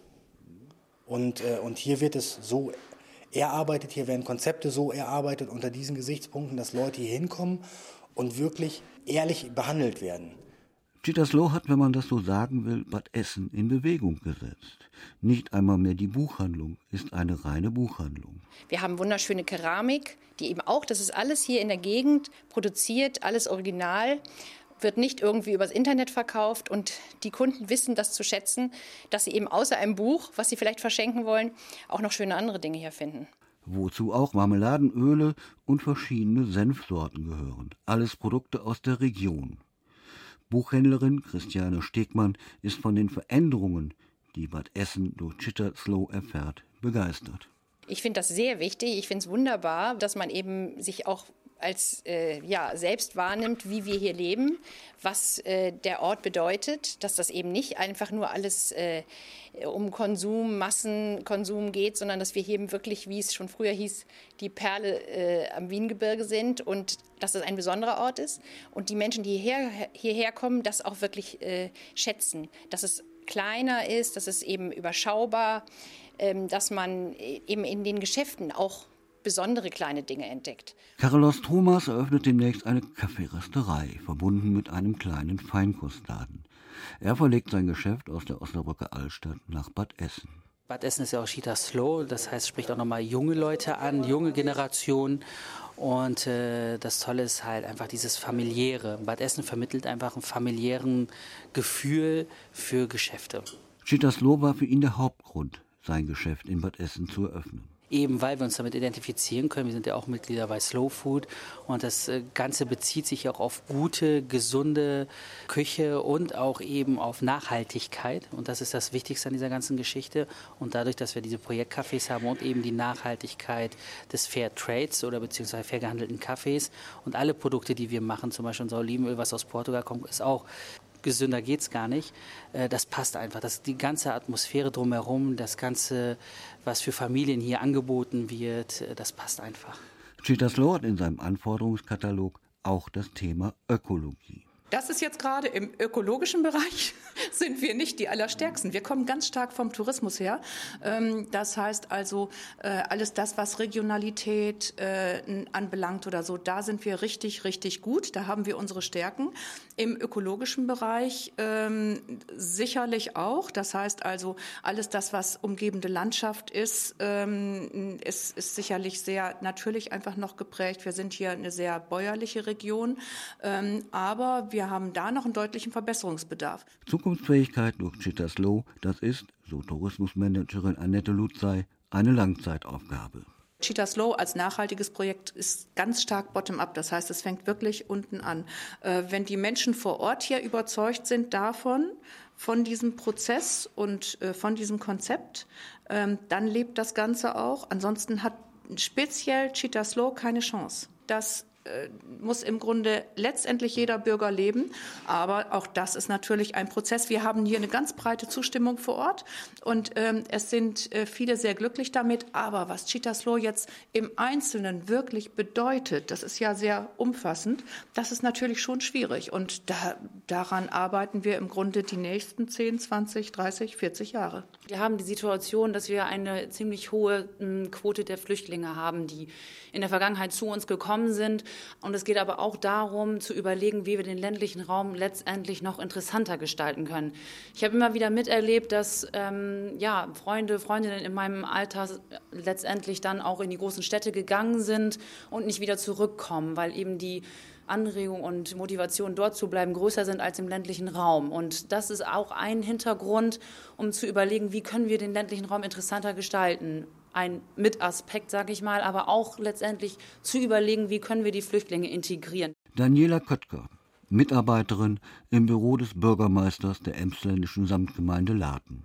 Und, äh, und hier wird es so erarbeitet, hier werden Konzepte so erarbeitet unter diesen Gesichtspunkten, dass Leute hier hinkommen und wirklich ehrlich behandelt werden. Chittaslow hat, wenn man das so sagen will, Bad Essen in Bewegung gesetzt. Nicht einmal mehr die Buchhandlung ist eine reine Buchhandlung. Wir haben wunderschöne Keramik, die eben auch, das ist alles hier in der Gegend produziert, alles original, wird nicht irgendwie übers Internet verkauft und die Kunden wissen das zu schätzen, dass sie eben außer einem Buch, was sie vielleicht verschenken wollen, auch noch schöne andere Dinge hier finden. Wozu auch Marmeladen, Öle und verschiedene Senfsorten gehören. Alles Produkte aus der Region. Buchhändlerin Christiane Stegmann ist von den Veränderungen, die Bad Essen durch Chittaslow erfährt, begeistert. Ich finde das sehr wichtig. Ich finde es wunderbar, dass man eben sich auch als äh, ja, selbst wahrnimmt, wie wir hier leben, was äh, der Ort bedeutet, dass das eben nicht einfach nur alles äh, um Konsum, Massenkonsum geht, sondern dass wir hier wirklich, wie es schon früher hieß, die Perle äh, am Wiengebirge sind und dass es ein besonderer Ort ist und die Menschen, die hierher, hierher kommen, das auch wirklich äh, schätzen, dass es kleiner ist, dass es eben überschaubar, äh, dass man eben in den Geschäften auch besondere kleine Dinge entdeckt. Carlos Thomas eröffnet demnächst eine Kaffeerösterei, verbunden mit einem kleinen Feinkostladen. Er verlegt sein Geschäft aus der Osnabrücker Altstadt nach Bad Essen. Bad Essen ist ja auch Chittaslow, das heißt, spricht auch nochmal junge Leute an, junge Generation. Und äh, das Tolle ist halt einfach dieses Familiäre. Bad Essen vermittelt einfach ein familiären Gefühl für Geschäfte. Chittaslow war für ihn der Hauptgrund, sein Geschäft in Bad Essen zu eröffnen. eben weil wir uns damit identifizieren können. Wir sind ja auch Mitglieder bei Slow Food und das Ganze bezieht sich auch auf gute, gesunde Küche und auch eben auf Nachhaltigkeit. Und das ist das Wichtigste an dieser ganzen Geschichte. Und dadurch, dass wir diese Projektcafés haben und eben die Nachhaltigkeit des Fair Trades oder beziehungsweise fair gehandelten Kaffees und alle Produkte, die wir machen, zum Beispiel unser Olivenöl, was aus Portugal kommt, ist auch gesünder geht's gar nicht. Das passt einfach. Das, die ganze Atmosphäre drumherum, das Ganze, was für Familien hier angeboten wird, das passt einfach. Chita Slow hat in seinem Anforderungskatalog auch das Thema Ökologie. Das ist jetzt gerade im ökologischen Bereich, sind wir nicht die Allerstärksten. Wir kommen ganz stark vom Tourismus her. Das heißt also, alles das, was Regionalität anbelangt oder so, da sind wir richtig, richtig gut. Da haben wir unsere Stärken. Im ökologischen Bereich sicherlich auch. Das heißt also, alles das, was umgebende Landschaft ist, ist, ist sicherlich sehr natürlich einfach noch geprägt. Wir sind hier eine sehr bäuerliche Region, aber wir Wir haben da noch einen deutlichen Verbesserungsbedarf. Zukunftsfähigkeit durch Chita Slow, das ist, so Tourismusmanagerin Annette Lutzey, eine Langzeitaufgabe. Chita Slow als nachhaltiges Projekt ist ganz stark bottom-up. Das heißt, es fängt wirklich unten an. Äh, wenn die Menschen vor Ort hier überzeugt sind davon, von diesem Prozess und äh, von diesem Konzept, äh, dann lebt das Ganze auch. Ansonsten hat speziell Chita Slow keine Chance. Das muss im Grunde letztendlich jeder Bürger leben. Aber auch das ist natürlich ein Prozess. Wir haben hier eine ganz breite Zustimmung vor Ort und ähm, es sind äh, viele sehr glücklich damit. Aber was Chita Slow jetzt im Einzelnen wirklich bedeutet, das ist ja sehr umfassend, das ist natürlich schon schwierig. Und da, daran arbeiten wir im Grunde die nächsten zehn, zwanzig, dreißig, vierzig Jahre. Wir haben die Situation, dass wir eine ziemlich hohe m, Quote der Flüchtlinge haben, die in der Vergangenheit zu uns gekommen sind. Und es geht aber auch darum, zu überlegen, wie wir den ländlichen Raum letztendlich noch interessanter gestalten können. Ich habe immer wieder miterlebt, dass ähm, ja, Freunde, Freundinnen in meinem Alter letztendlich dann auch in die großen Städte gegangen sind und nicht wieder zurückkommen, weil eben die Anregung und Motivation, dort zu bleiben, größer sind als im ländlichen Raum. Und das ist auch ein Hintergrund, um zu überlegen, wie können wir den ländlichen Raum interessanter gestalten. Ein Mitaspekt, sage ich mal, aber auch letztendlich zu überlegen, wie können wir die Flüchtlinge integrieren. Daniela Köttger, Mitarbeiterin im Büro des Bürgermeisters der emsländischen Samtgemeinde Laarten.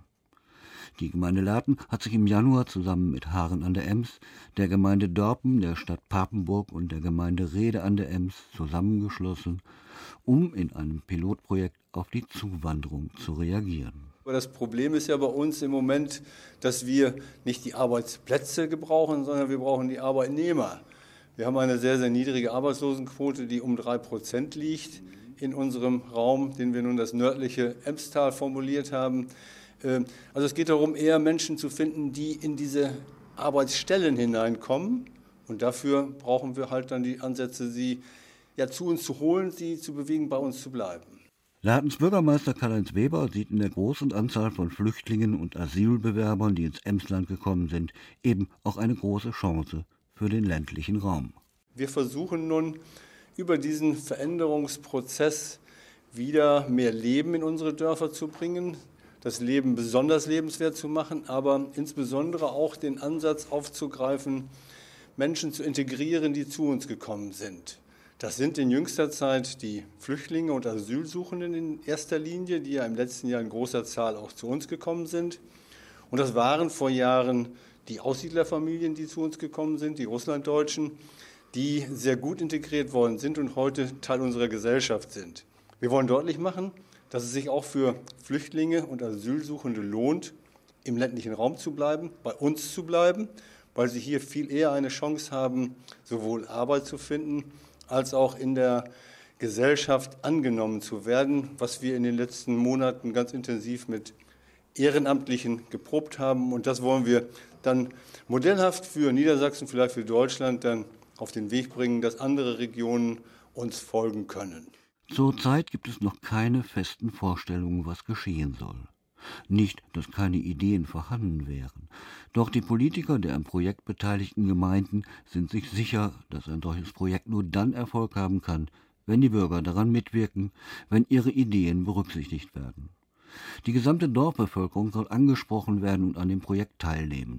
Die Gemeinde Laarten hat sich im Januar zusammen mit Haaren an der Ems, der Gemeinde Dorpen, der Stadt Papenburg und der Gemeinde Rhede an der Ems zusammengeschlossen, um in einem Pilotprojekt auf die Zuwanderung zu reagieren. Das Problem ist ja bei uns im Moment, dass wir nicht die Arbeitsplätze gebrauchen, sondern wir brauchen die Arbeitnehmer. Wir haben eine sehr, sehr niedrige Arbeitslosenquote, die um drei Prozent liegt in unserem Raum, den wir nun das nördliche Emstal formuliert haben. Also es geht darum, eher Menschen zu finden, die in diese Arbeitsstellen hineinkommen. Und dafür brauchen wir halt dann die Ansätze, sie ja, zu uns zu holen, sie zu bewegen, bei uns zu bleiben. Laartens Bürgermeister Karl-Heinz Weber sieht in der großen Anzahl von Flüchtlingen und Asylbewerbern, die ins Emsland gekommen sind, eben auch eine große Chance für den ländlichen Raum. Wir versuchen nun über diesen Veränderungsprozess wieder mehr Leben in unsere Dörfer zu bringen, das Leben besonders lebenswert zu machen, aber insbesondere auch den Ansatz aufzugreifen, Menschen zu integrieren, die zu uns gekommen sind. Das sind in jüngster Zeit die Flüchtlinge und Asylsuchenden in erster Linie, die ja im letzten Jahr in großer Zahl auch zu uns gekommen sind. Und das waren vor Jahren die Aussiedlerfamilien, die zu uns gekommen sind, die Russlanddeutschen, die sehr gut integriert worden sind und heute Teil unserer Gesellschaft sind. Wir wollen deutlich machen, dass es sich auch für Flüchtlinge und Asylsuchende lohnt, im ländlichen Raum zu bleiben, bei uns zu bleiben, weil sie hier viel eher eine Chance haben, sowohl Arbeit zu finden, als auch in der Gesellschaft angenommen zu werden, was wir in den letzten Monaten ganz intensiv mit Ehrenamtlichen geprobt haben. Und das wollen wir dann modellhaft für Niedersachsen, vielleicht für Deutschland, dann auf den Weg bringen, dass andere Regionen uns folgen können. Zurzeit gibt es noch keine festen Vorstellungen, was geschehen soll. Nicht, dass keine Ideen vorhanden wären. Doch die Politiker der am Projekt beteiligten Gemeinden sind sich sicher, dass ein solches Projekt nur dann Erfolg haben kann, wenn die Bürger daran mitwirken, wenn ihre Ideen berücksichtigt werden. Die gesamte Dorfbevölkerung soll angesprochen werden und an dem Projekt teilnehmen.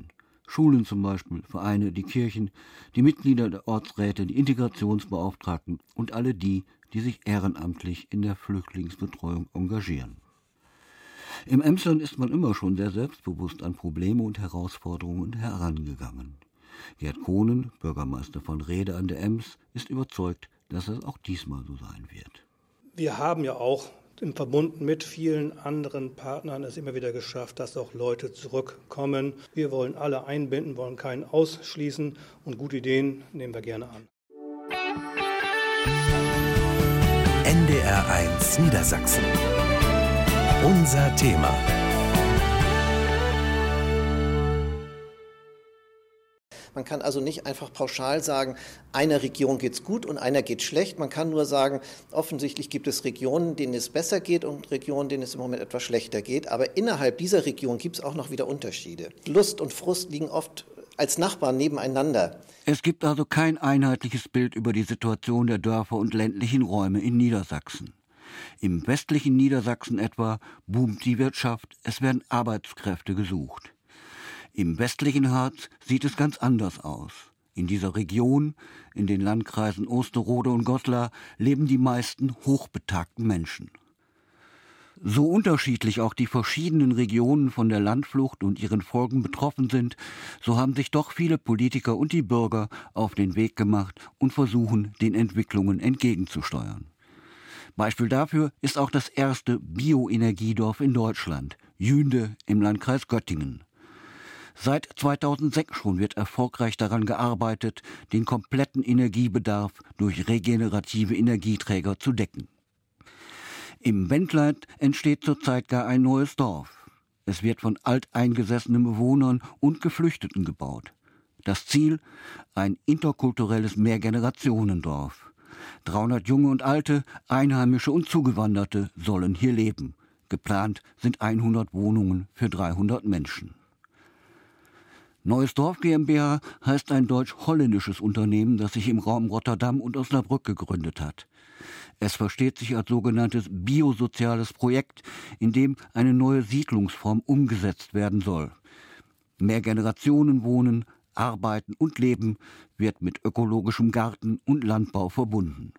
Schulen zum Beispiel, Vereine, die Kirchen, die Mitglieder der Ortsräte, die Integrationsbeauftragten und alle die, die sich ehrenamtlich in der Flüchtlingsbetreuung engagieren. Im Emsland ist man immer schon sehr selbstbewusst an Probleme und Herausforderungen herangegangen. Gerd Kohnen, Bürgermeister von Rhede an der Ems, ist überzeugt, dass es auch diesmal so sein wird. Wir haben ja auch im Verbund mit vielen anderen Partnern es immer wieder geschafft, dass auch Leute zurückkommen. Wir wollen alle einbinden, wollen keinen ausschließen und gute Ideen nehmen wir gerne an. N D R eins Niedersachsen. Unser Thema. Man kann also nicht einfach pauschal sagen, einer Region geht es gut und einer geht schlecht. Man kann nur sagen, offensichtlich gibt es Regionen, denen es besser geht und Regionen, denen es im Moment etwas schlechter geht. Aber innerhalb dieser Region gibt es auch noch wieder Unterschiede. Lust und Frust liegen oft als Nachbarn nebeneinander. Es gibt also kein einheitliches Bild über die Situation der Dörfer und ländlichen Räume in Niedersachsen. Im westlichen Niedersachsen etwa boomt die Wirtschaft, es werden Arbeitskräfte gesucht. Im westlichen Harz sieht es ganz anders aus. In dieser Region, in den Landkreisen Osterode und Goslar, leben die meisten hochbetagten Menschen. So unterschiedlich auch die verschiedenen Regionen von der Landflucht und ihren Folgen betroffen sind, so haben sich doch viele Politiker und die Bürger auf den Weg gemacht und versuchen, den Entwicklungen entgegenzusteuern. Beispiel dafür ist auch das erste Bioenergiedorf in Deutschland, Jünde im Landkreis Göttingen. Seit zweitausendsechs schon wird erfolgreich daran gearbeitet, den kompletten Energiebedarf durch regenerative Energieträger zu decken. Im Wendland entsteht zurzeit gar ein neues Dorf. Es wird von alteingesessenen Bewohnern und Geflüchteten gebaut. Das Ziel? Ein interkulturelles Mehrgenerationendorf. dreihundert Junge und Alte, Einheimische und Zugewanderte sollen hier leben. Geplant sind hundert Wohnungen für dreihundert Menschen. Neues Dorf GmbH heißt ein deutsch-holländisches Unternehmen, das sich im Raum Rotterdam und Osnabrück gegründet hat. Es versteht sich als sogenanntes biosoziales Projekt, in dem eine neue Siedlungsform umgesetzt werden soll. Mehr Generationen wohnen, arbeiten und leben wird mit ökologischem Garten und Landbau verbunden.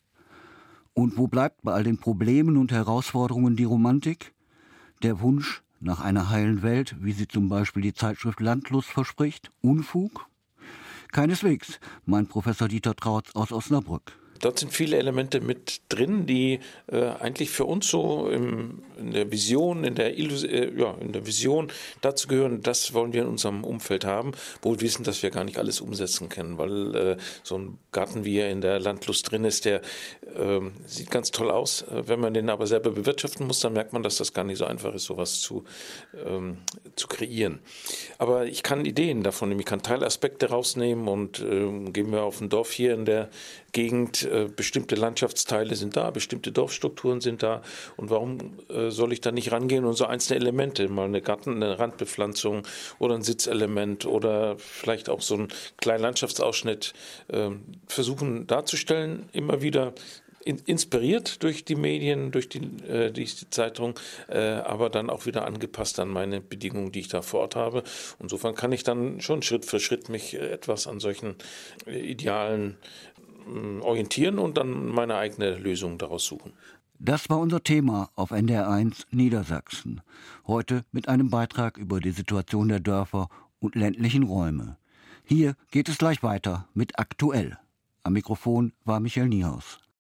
Und wo bleibt bei all den Problemen und Herausforderungen die Romantik? Der Wunsch nach einer heilen Welt, wie sie zum Beispiel die Zeitschrift Landlust verspricht? Unfug? Keineswegs, meint Professor Dieter Trautz aus Osnabrück. Dort sind viele Elemente mit drin, die äh, eigentlich für uns so im, in der Vision, in der, Illus- äh, ja, in der Vision dazu gehören, das wollen wir in unserem Umfeld haben, wohl wissen, dass wir gar nicht alles umsetzen können, weil äh, so ein Garten, wie er in der Landlust drin ist, der äh, sieht ganz toll aus. Wenn man den aber selber bewirtschaften muss, dann merkt man, dass das gar nicht so einfach ist, sowas zu, ähm, zu kreieren. Aber ich kann Ideen davon nehmen, ich kann Teilaspekte rausnehmen und äh, gehen wir auf ein Dorf hier in der Gegend, äh, bestimmte Landschaftsteile sind da, bestimmte Dorfstrukturen sind da und warum äh, soll ich da nicht rangehen und so einzelne Elemente, mal eine Garten, eine Randbepflanzung oder ein Sitzelement oder vielleicht auch so einen kleinen Landschaftsausschnitt äh, versuchen darzustellen, immer wieder in, inspiriert durch die Medien, durch die, äh, die Zeitung, äh, aber dann auch wieder angepasst an meine Bedingungen, die ich da vor Ort habe. Insofern kann ich dann schon Schritt für Schritt mich äh, etwas an solchen äh, Idealen orientieren und dann meine eigene Lösung daraus suchen. Das war unser Thema auf N D R eins Niedersachsen. Heute mit einem Beitrag über die Situation der Dörfer und ländlichen Räume. Hier geht es gleich weiter mit Aktuell. Am Mikrofon war Michael Niehaus.